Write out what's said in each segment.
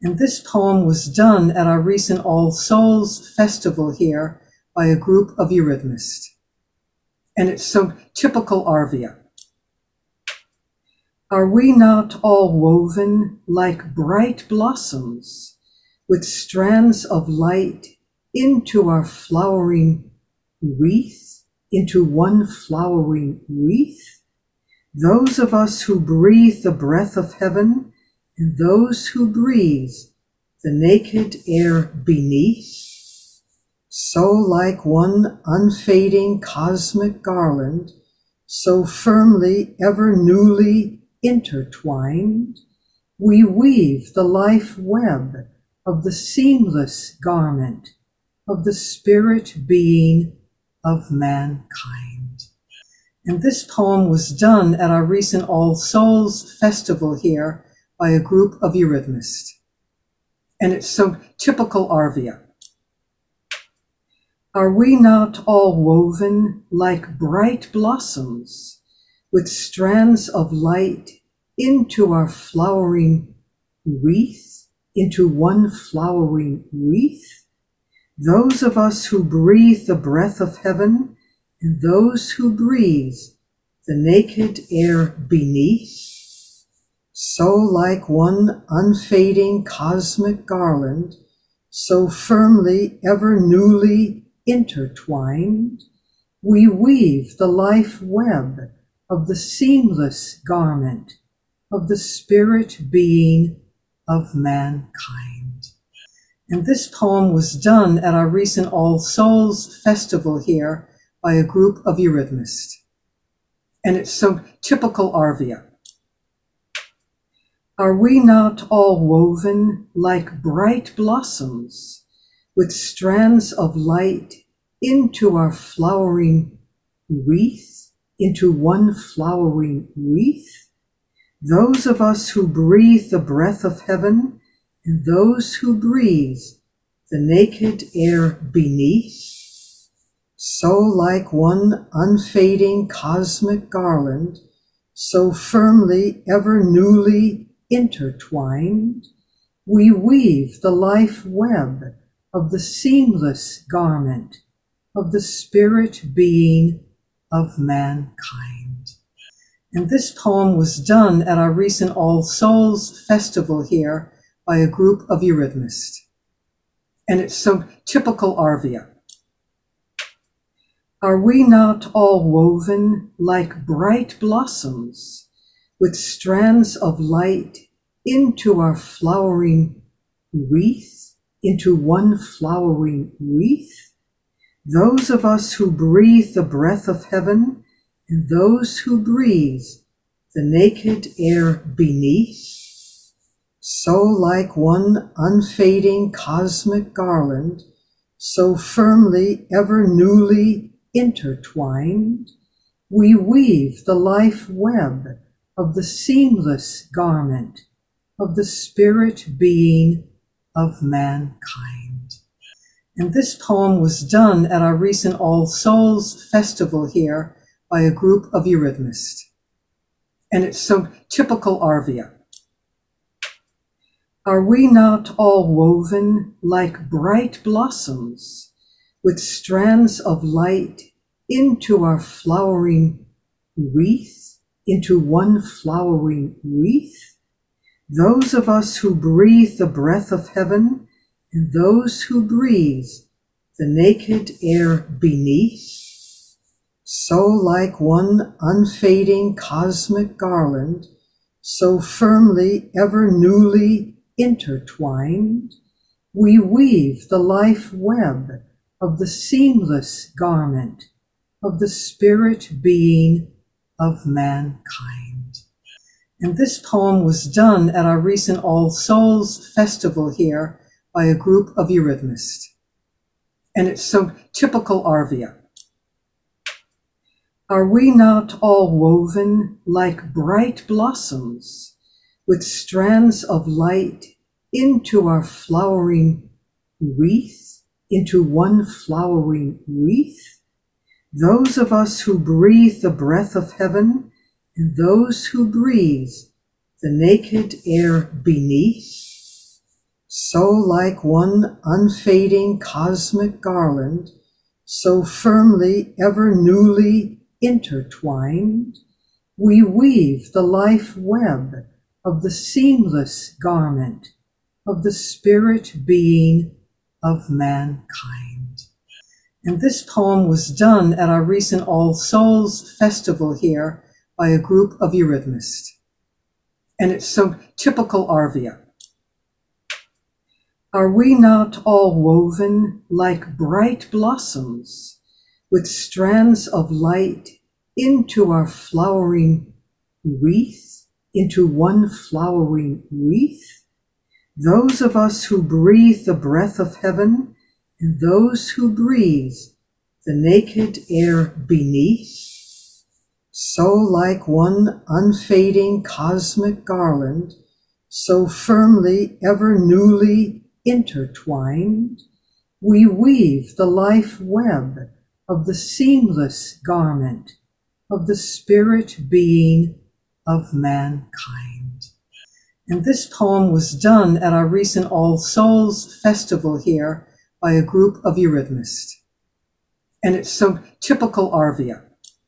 And this poem was done at our recent All Souls Festival here by a group of eurythmists. And it's so typical Arvia. Are we not all woven like bright blossoms with strands of light into our flowering wreath, into one flowering wreath? Those of us who breathe the breath of heaven and those who breathe the naked air beneath, so like one unfading cosmic garland, so firmly ever newly intertwined, we weave the life web of the seamless garment of the spirit being of mankind. And this poem was done at our recent All Souls Festival here by a group of eurythmists. And it's so typical Arvia. Are we not all woven like bright blossoms with strands of light into our flowering wreath, into one flowering wreath? Those of us who breathe the breath of heaven and those who breathe the naked air beneath, so like one unfading cosmic garland, so firmly ever newly intertwined, we weave the life web of the seamless garment of the spirit being of mankind. And this poem was done at our recent All Souls Festival here by a group of eurythmists. And it's so typical Arvia. Are we not all woven like bright blossoms with strands of light into our flowering wreath, into one flowering wreath? Those of us who breathe the breath of heaven and those who breathe the naked air beneath, so like one unfading cosmic garland, so firmly ever newly intertwined, we weave the life web of the seamless garment of the spirit being of mankind. And this poem was done at our recent All Souls Festival here by a group of eurythmists. And it's so typical Arvia. Are we not all woven like bright blossoms with strands of light into our flowering wreath, into one flowering wreath? Those of us who breathe the breath of heaven and those who breathe the naked air beneath, so like one unfading cosmic garland, so firmly ever newly intertwined, we weave the life web of the seamless garment of the spirit being of mankind. And this poem was done at our recent All Souls Festival here by a group of eurythmists. And it's so typical Arvia. Are we not all woven like bright blossoms with strands of light into our flowering wreath, into one flowering wreath? Those of us who breathe the breath of heaven and those who breathe the naked air beneath, so like one unfading cosmic garland, so firmly ever newly intertwined, we weave the life web of the seamless garment of the spirit being of mankind. And this poem was done at our recent All Souls Festival here by a group of eurythmists. And it's so typical Arvia. Are we not all woven like bright blossoms with strands of light into our flowering wreath, into one flowering wreath? Those of us who breathe the breath of heaven and those who breathe the naked air beneath, So like one unfading cosmic garland, so firmly ever newly intertwined, we weave the life web of the seamless garment of the spirit being of mankind. And this poem was done at our recent All Souls Festival here by a group of eurythmists. And it's so typical Arvia. Are we not all woven like bright blossoms with strands of light into our flowering wreath, into one flowering wreath? Those of us who breathe the breath of heaven and those who breathe the naked air beneath, so like one unfading cosmic garland, so firmly ever newly intertwined, we weave the life web of the seamless garment of the spirit being of mankind. And this poem was done at our recent All Souls Festival here by a group of eurythmists. And it's so typical Arvia.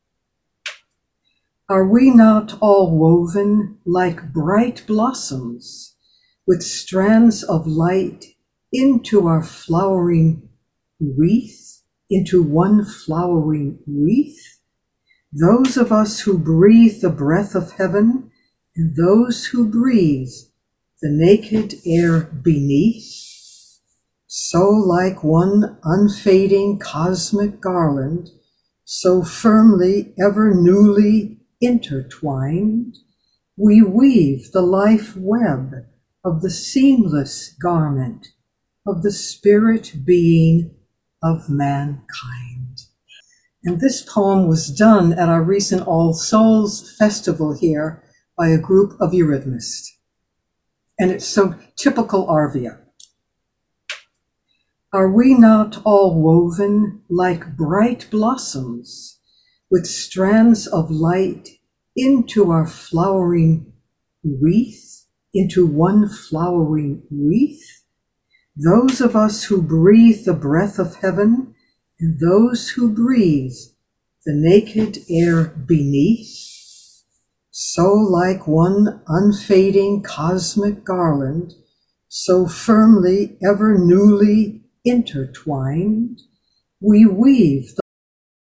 Are we not all woven like bright blossoms with strands of light into our flowering wreath, into one flowering wreath? Those of us who breathe the breath of heaven and those who breathe the naked air beneath, so like one unfading cosmic garland, so firmly ever newly intertwined, we weave the life web of the seamless garment of the spirit being of mankind. And this poem was done at our recent All Souls Festival here by a group of eurythmists. And it's so typical Arvia. Are we not all woven like bright blossoms with strands of light into our flowering wreath, into one flowering wreath? Those of us who breathe the breath of heaven and those who breathe the naked air beneath, so like one unfading cosmic garland, so firmly ever newly intertwined, we weave